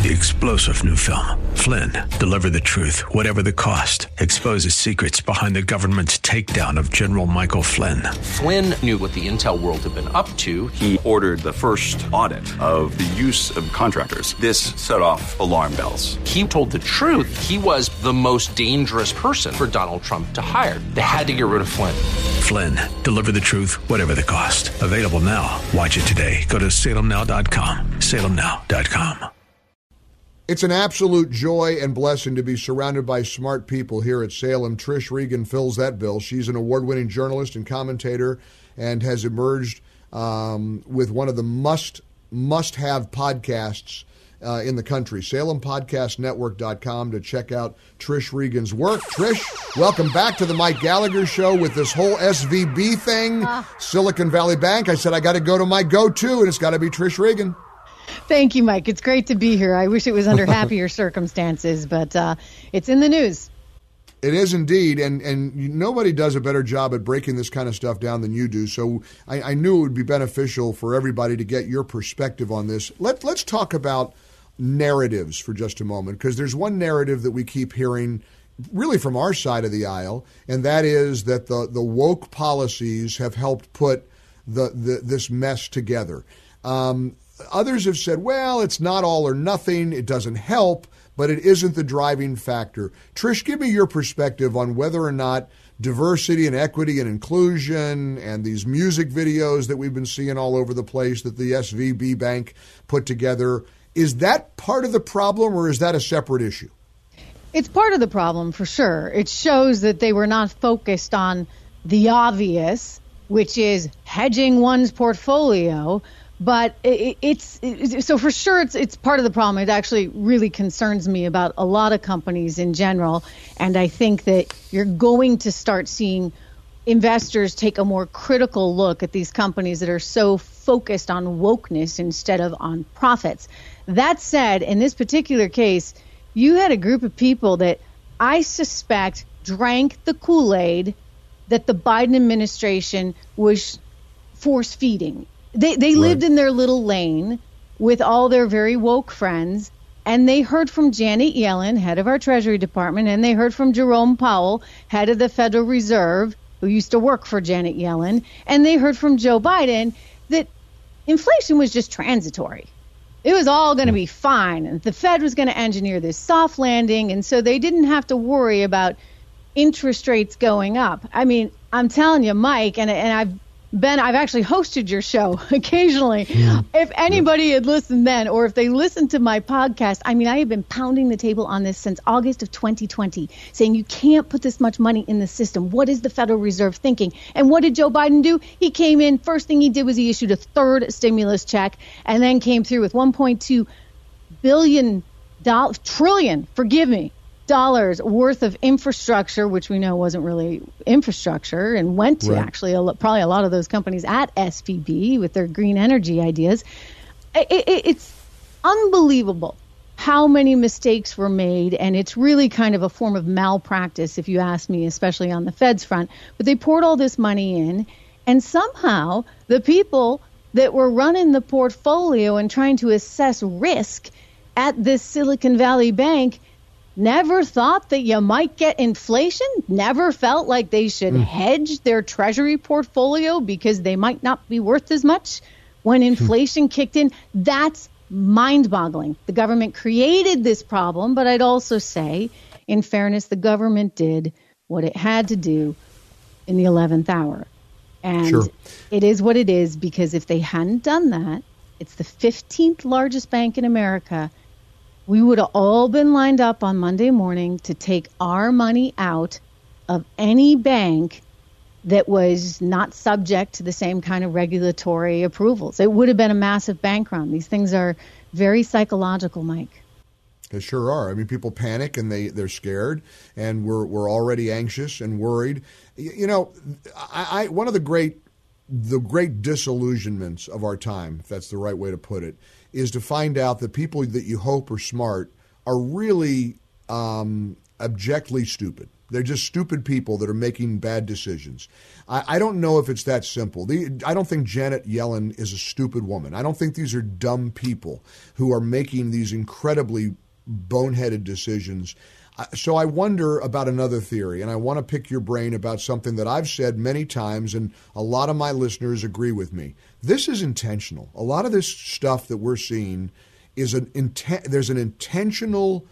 The explosive new film, Flynn, deliver the truth, whatever the cost, exposes secrets behind the government's takedown of General Michael Flynn. Flynn knew what the intel world had been up to. He ordered the first audit of the use of contractors. This set off alarm bells. He told the truth. He was the most dangerous person for Donald Trump to hire. They had to get rid of Flynn. Flynn, deliver the truth, whatever the cost. Available now. Watch it today. Go to salemnow.com. salemnow.com. It's an absolute joy and blessing to be surrounded by smart people here at Salem. Trish Regan fills that bill. She's an award-winning journalist and commentator and has emerged with one of the must-have podcasts in the country. SalemPodcastNetwork.com to check out Trish Regan's work. Trish, welcome back to the Mike Gallagher Show with this whole SVB thing, Silicon Valley Bank. I said I got to go to my go-to, and it's got to be Trish Regan. Thank you, Mike. It's great to be here. I wish it was under happier circumstances, but it's in the news. It is indeed, and nobody does a better job at breaking this kind of stuff down than you do. So I knew it would be beneficial for everybody to get your perspective on this. Let's talk about narratives for just a moment, because there's one narrative that we keep hearing really from our side of the aisle, and that is that the woke policies have helped put this mess together. Others have said, well, it's not all or nothing. It doesn't help, but it isn't the driving factor. Trish, give me your perspective on whether or not diversity and equity and inclusion and these music videos that we've been seeing all over the place that the SVB Bank put together, is that part of the problem or is that a separate issue? It's part of the problem for sure. It shows that they were not focused on the obvious, which is hedging one's portfolio. But so for sure it's part of the problem. It actually really concerns me about a lot of companies in general. And I think that you're going to start seeing investors take a more critical look at these companies that are so focused on wokeness instead of on profits. That said, in this particular case, you had a group of people that I suspect drank the Kool-Aid that the Biden administration was force feeding. They lived in their little lane with all their very woke friends, and they heard from Janet Yellen, head of our Treasury Department, and they heard from Jerome Powell, head of the Federal Reserve, who used to work for Janet Yellen, and they heard from Joe Biden that inflation was just transitory. It was all going to be fine, and the Fed was going to engineer this soft landing, and so they didn't have to worry about interest rates going up. I mean, I'm telling you, Mike, and I've actually hosted your show occasionally. If anybody had listened then, or if they listened to my podcast, I mean, I have been pounding the table on this since August of 2020, saying you can't put this much money in the system. What is the Federal Reserve thinking? And what did Joe Biden do? He came in, first thing he did was he issued a third stimulus check, and then came through with $1.2 trillion, dollars worth of infrastructure, which we know wasn't really infrastructure, and went to actually probably a lot of those companies at SVB with their green energy ideas. It's unbelievable how many mistakes were made, and it's really kind of a form of malpractice, if you ask me, especially on the Fed's front. But they poured all this money in, and somehow the people that were running the portfolio and trying to assess risk at this Silicon Valley Bank never thought that you might get inflation, never felt like they should hedge their treasury portfolio because they might not be worth as much when inflation kicked in. That's mind-boggling. The government created this problem, but I'd also say, in fairness, the government did what it had to do in the 11th hour. And it is what it is, because if they hadn't done that, it's the 15th largest bank in America. We would have all been lined up on Monday morning to take our money out of any bank that was not subject to the same kind of regulatory approvals. It would have been a massive bank run. These things are very psychological, Mike. They sure are. I mean, people panic and they're scared, and we're already anxious and worried. You know, one of the great disillusionments of our time, if that's the right way to put it, is to find out that people that you hope are smart are really abjectly stupid. They're just stupid people that are making bad decisions. I don't know if it's that simple. I don't think Janet Yellen is a stupid woman. I don't think these are dumb people who are making these incredibly boneheaded decisions. So I wonder about another theory, and I want to pick your brain about something that I've said many times, and a lot of my listeners agree with me. This is intentional. A lot of this stuff that we're seeing is there's an intentional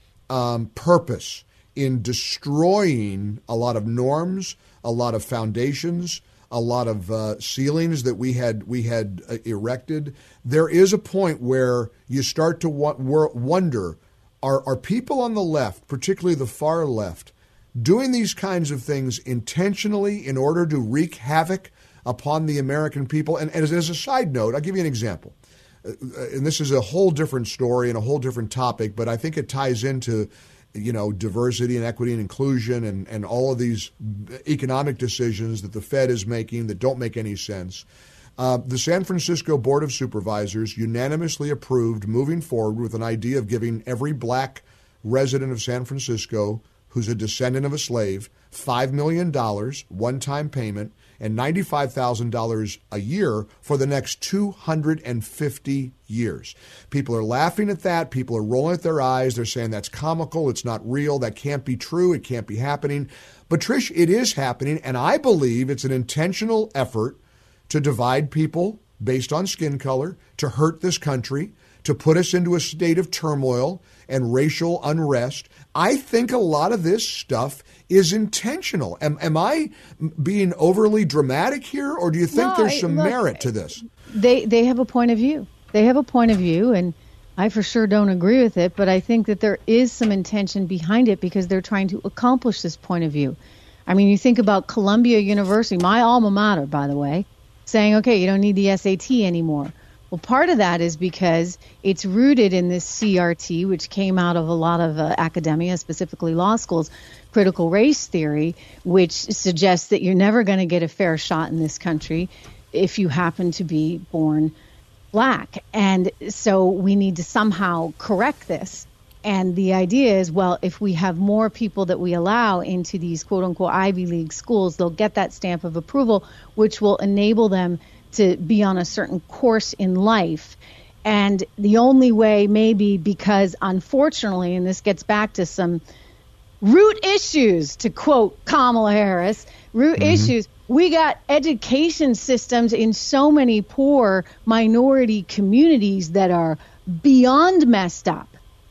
purpose in destroying a lot of norms, a lot of foundations, a lot of ceilings that we had erected. There is a point where you start to wonder, are people on the left, particularly the far left, doing these kinds of things intentionally in order to wreak havoc upon the American people? And as a side note, I'll give you an example. And this is a whole different story and a whole different topic, but I think it ties into diversity and equity and inclusion and all of these economic decisions that the Fed is making that don't make any sense. The San Francisco Board of Supervisors unanimously approved moving forward with an idea of giving every black resident of San Francisco who's a descendant of a slave $5 million one-time payment and $95,000 a year for the next 250 years. People are laughing at that. People are rolling at their eyes. They're saying that's comical. It's not real. That can't be true. It can't be happening. But Trish, it is happening, and I believe it's an intentional effort to divide people based on skin color, to hurt this country, to put us into a state of turmoil and racial unrest. I think a lot of this stuff is intentional. Am I being overly dramatic here, or do you think there's some merit to this? They have a point of view. They have a point of view, and I for sure don't agree with it, but I think that there is some intention behind it because they're trying to accomplish this point of view. I mean, you think about Columbia University, my alma mater, by the way, saying, okay, you don't need the SAT anymore. Well, part of that is because it's rooted in this CRT, which came out of a lot of academia, specifically law schools, critical race theory, which suggests that you're never going to get a fair shot in this country if you happen to be born black. And so we need to somehow correct this. And the idea is, well, if we have more people that we allow into these quote-unquote Ivy League schools, they'll get that stamp of approval, which will enable them to be on a certain course in life. And the only way, maybe because unfortunately, and this gets back to some root issues, to quote Kamala Harris, root issues, we got education systems in so many poor minority communities that are beyond messed up.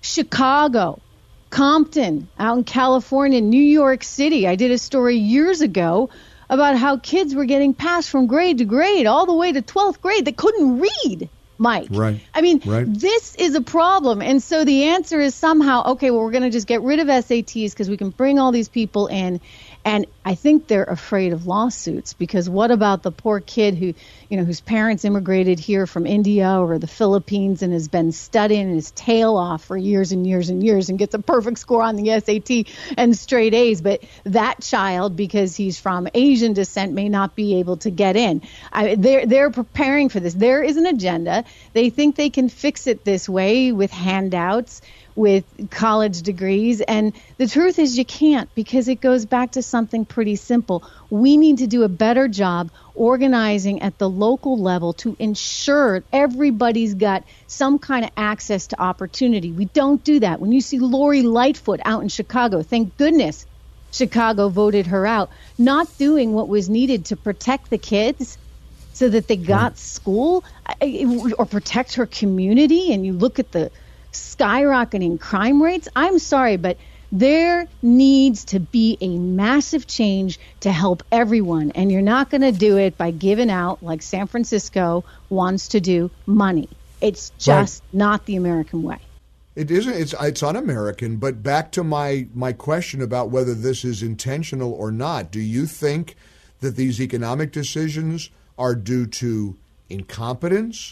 Chicago, Compton, out in California, New York City. I did a story years ago about how kids were getting passed from grade to grade all the way to 12th grade. They couldn't read, Mike. Right. I mean, this is a problem. And so the answer is somehow, okay, well, we're going to just get rid of SATs because we can bring all these people in. And I think they're afraid of lawsuits because what about the poor kid who, whose parents immigrated here from India or the Philippines and has been studying his tail off for years and years and years and gets a perfect score on the SAT and straight A's. But that child, because he's from Asian descent, may not be able to get in. They're preparing for this. There is an agenda. They think they can fix it this way with handouts, with college degrees. And the truth is you can't, because it goes back to something pretty simple. We need to do a better job organizing at the local level to ensure everybody's got some kind of access to opportunity. We don't do that. When you see Lori Lightfoot out in Chicago, thank goodness Chicago voted her out, not doing what was needed to protect the kids so that they got school or protect her community, and you look at the skyrocketing crime rates, I'm sorry, but there needs to be a massive change to help everyone. And you're not going to do it by giving out, like San Francisco wants to do, money. It's just not the American way. It isn't. It's un-American. But back to my question about whether this is intentional or not. Do you think that these economic decisions are due to incompetence,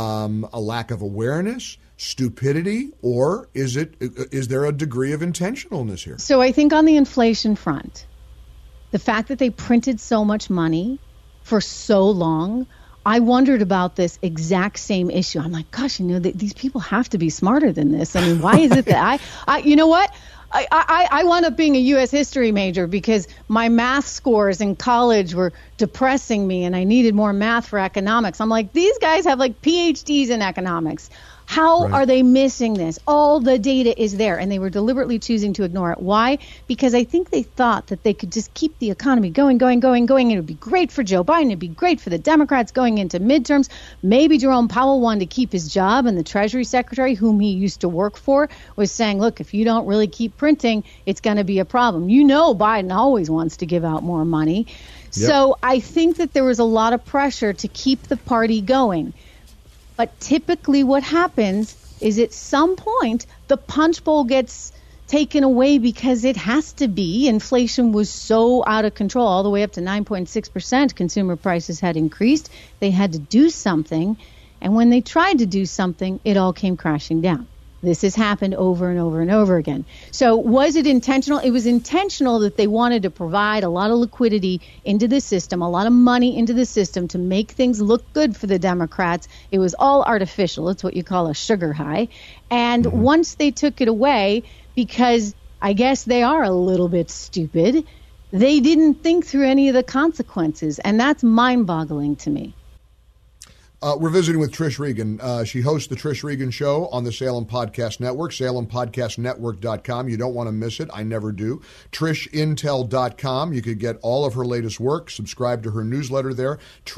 a lack of awareness, stupidity, or is there a degree of intentionalness here? So I think on the inflation front, the fact that they printed so much money for so long, I wondered about this exact same issue. I'm like, gosh, these people have to be smarter than this. I mean, why is it that I you know what? I wound up being a U.S. history major because my math scores in college were depressing me and I needed more math for economics. I'm like, these guys have like PhDs in economics. How are they missing this? All the data is there, and they were deliberately choosing to ignore it. Why? Because I think they thought that they could just keep the economy going, and it would be great for Joe Biden. It'd be great for the Democrats going into midterms. Maybe Jerome Powell wanted to keep his job, and the Treasury Secretary, whom he used to work for, was saying, look, if you don't really keep printing, it's going to be a problem. You know Biden always wants to give out more money. Yep. So I think that there was a lot of pressure to keep the party going. But typically what happens is at some point the punch bowl gets taken away because it has to be. Inflation was so out of control, all the way up to 9.6%. Consumer prices had increased. They had to do something. And when they tried to do something, it all came crashing down. This has happened over and over and over again. So was it intentional? It was intentional that they wanted to provide a lot of liquidity into the system, a lot of money into the system to make things look good for the Democrats. It was all artificial. It's what you call a sugar high. And once they took it away, because I guess they are a little bit stupid, they didn't think through any of the consequences. And that's mind-boggling to me. We're visiting with Trish Regan. She hosts the Trish Regan Show on the Salem Podcast Network, salempodcastnetwork.com. You don't want to miss it. I never do. TrishIntel.com. You could get all of her latest work. Subscribe to her newsletter there,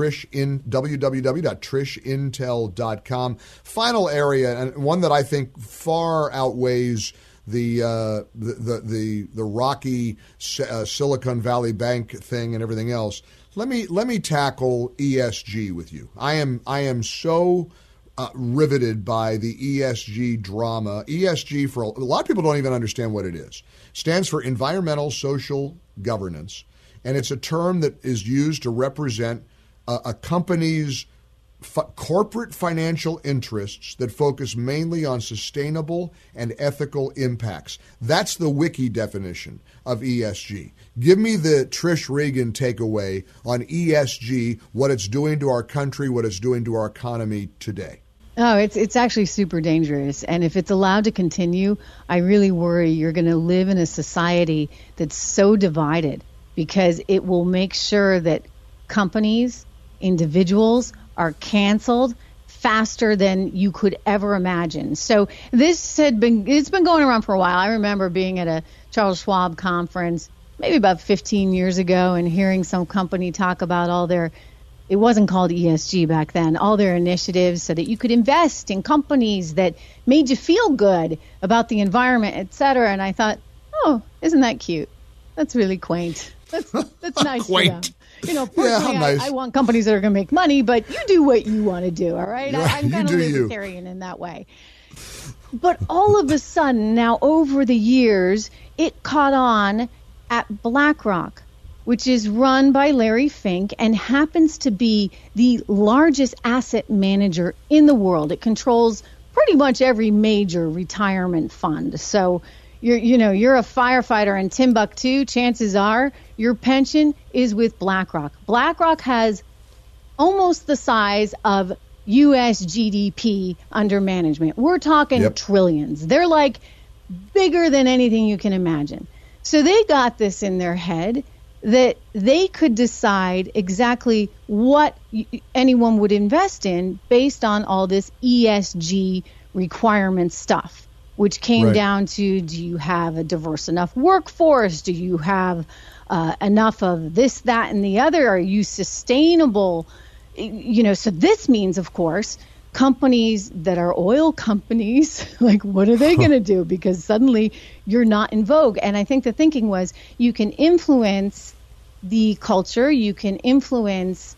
www.trishintel.com. Final area, and one that I think far outweighs the rocky Silicon Valley Bank thing and everything else. Let me tackle ESG with you. I am so riveted by the ESG drama. ESG, for a lot of people don't even understand what it is. Stands for Environmental Social Governance, and it's a term that is used to represent a company's corporate financial interests that focus mainly on sustainable and ethical impacts. That's the wiki definition of ESG. Give me the Trish Regan takeaway on ESG, what it's doing to our country, what it's doing to our economy today. Oh, it's actually super dangerous. And if it's allowed to continue, I really worry you're going to live in a society that's so divided, because it will make sure that companies, individuals are canceled faster than you could ever imagine. So it's been going around for a while. I remember being at a Charles Schwab conference maybe about 15 years ago and hearing some company talk about it wasn't called ESG back then, all their initiatives so that you could invest in companies that made you feel good about the environment, et cetera. And I thought, oh, isn't that cute? That's really quaint. That's nice quaint. For them. Personally, nice. I want companies that are going to make money, but you do what you want to do, all right? I'm kind of libertarian in that way. But all of a sudden, now over the years, it caught on at BlackRock, which is run by Larry Fink and happens to be the largest asset manager in the world. It controls pretty much every major retirement fund. So you're a firefighter in Timbuktu, chances are your pension is with BlackRock. BlackRock has almost the size of U.S. GDP under management. We're talking trillions. They're like bigger than anything you can imagine. So they got this in their head that they could decide exactly what anyone would invest in based on all this ESG requirement stuff, which came down to, do you have a diverse enough workforce? Do you have enough of this, that, and the other? Are you sustainable? So this means, of course, companies that are oil companies, like what are they going to do? Because suddenly you're not in vogue. And I think the thinking was you can influence the culture, you can influence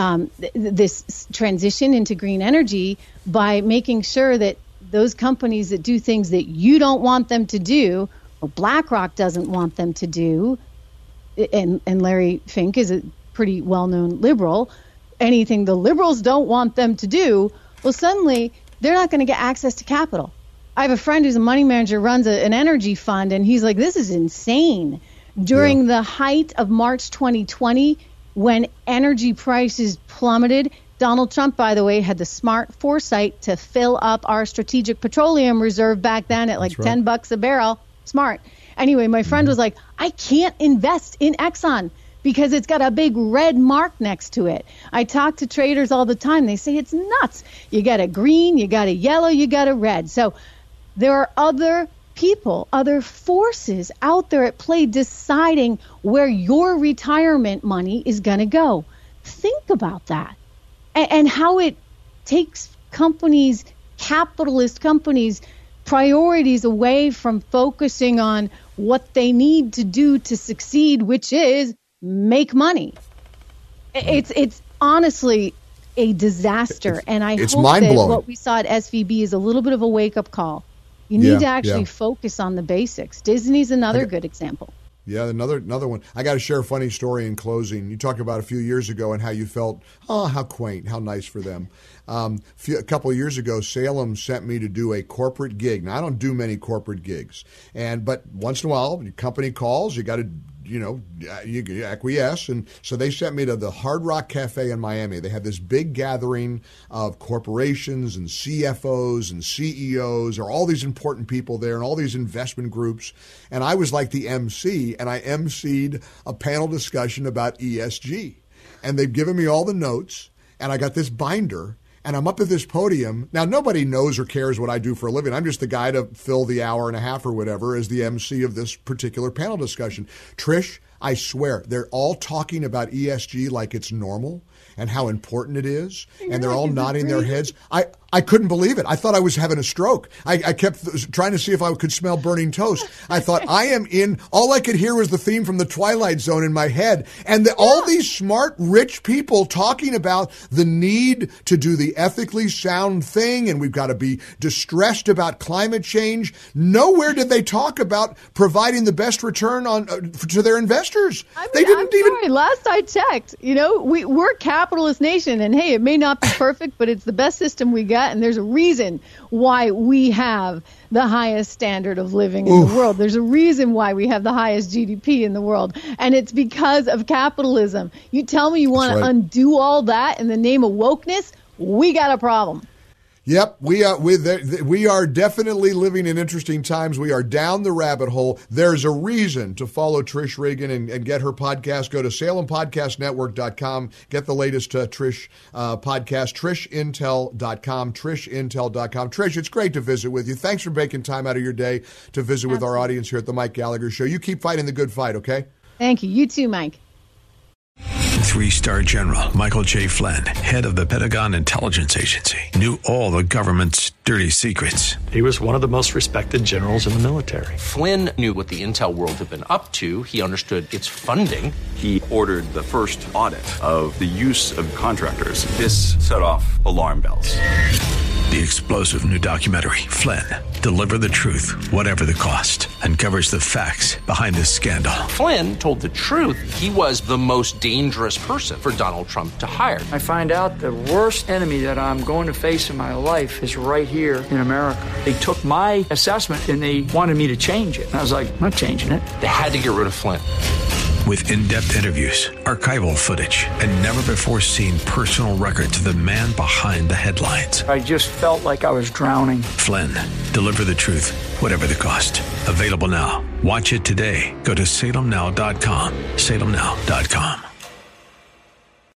this transition into green energy by making sure that those companies that do things that you don't want them to do, or BlackRock doesn't want them to do, and Larry Fink is a pretty well-known liberal, anything the liberals don't want them to do, well, suddenly they're not going to get access to capital. I have a friend who's a money manager, runs an energy fund, and he's like, this is insane. During the height of March 2020, when energy prices plummeted, Donald Trump, by the way, had the smart foresight to fill up our strategic petroleum reserve back then at like $10 a barrel. Smart. Anyway, my friend was like, I can't invest in Exxon because it's got a big red mark next to it. I talk to traders all the time. They say it's nuts. You got a green, you got a yellow, you got a red. So there are other people, other forces out there at play deciding where your retirement money is going to go. Think about that and how it takes companies, capitalist companies, priorities away from focusing on what they need to do to succeed, which is make money. It's honestly a disaster, and I hope that what we saw at SVB is a little bit of a wake-up call. You need to actually focus on the basics. Disney's another good example. Yeah, another one. I got to share a funny story in closing. You talked about a few years ago and how you felt, oh, how quaint, how nice for them. A couple of years ago, Salem sent me to do a corporate gig. Now, I don't do many corporate gigs, but once in a while, your company calls, you got to, you acquiesce. And so they sent me to the Hard Rock Cafe in Miami. They had this big gathering of corporations and CFOs and CEOs, or all these important people there and all these investment groups. And I was like the MC, and I emceed a panel discussion about ESG. And they've given me all the notes, and I got this binder. And I'm up at this podium. Now, nobody knows or cares what I do for a living. I'm just the guy to fill the hour and a half or whatever as the MC of this particular panel discussion. Trish, I swear, they're all talking about ESG like it's normal and how important it is. And they're all nodding their heads. I couldn't believe it. I thought I was having a stroke. I kept trying to see if I could smell burning toast. I thought, all I could hear was the theme from the Twilight Zone in my head. And all these smart, rich people talking about the need to do the ethically sound thing, and we've got to be distressed about climate change. Nowhere did they talk about providing the best return to their investors. They didn't even. Last I checked, we're a capitalist nation, and hey, it may not be perfect, but it's the best system we got. And there's a reason why we have the highest standard of living in the world. There's a reason why we have the highest GDP in the world. And it's because of capitalism. You tell me you want to undo all that in the name of wokeness, we got a problem. Yep, we are definitely living in interesting times. We are down the rabbit hole. There's a reason to follow Trish Regan and get her podcast. Go to SalemPodcastNetwork.com. Get the latest Trish podcast, TrishIntel.com, TrishIntel.com. Trish, it's great to visit with you. Thanks for making time out of your day to visit with our audience here at the Mike Gallagher Show. You keep fighting the good fight, okay? Thank you. You too, Mike. 3-star General Michael J. Flynn, head of the Pentagon Intelligence Agency, knew all the government's dirty secrets. He was one of the most respected generals in the military. Flynn knew what the intel world had been up to. He understood its funding. He ordered the first audit of the use of contractors. This set off alarm bells. The explosive new documentary, Flynn, Deliver the Truth, Whatever the Cost, uncovers the facts behind this scandal. Flynn told the truth. He was the most dangerous person for Donald Trump to hire. I find out the worst enemy that I'm going to face in my life is right here in America. They took my assessment and they wanted me to change it. And I was like, I'm not changing it. They had to get rid of Flynn. With in-depth interviews, archival footage, and never-before-seen personal records of the man behind the headlines. I just felt like I was drowning. Flynn, Deliver the Truth, Whatever the Cost. Available now. Watch it today. Go to SalemNow.com. SalemNow.com.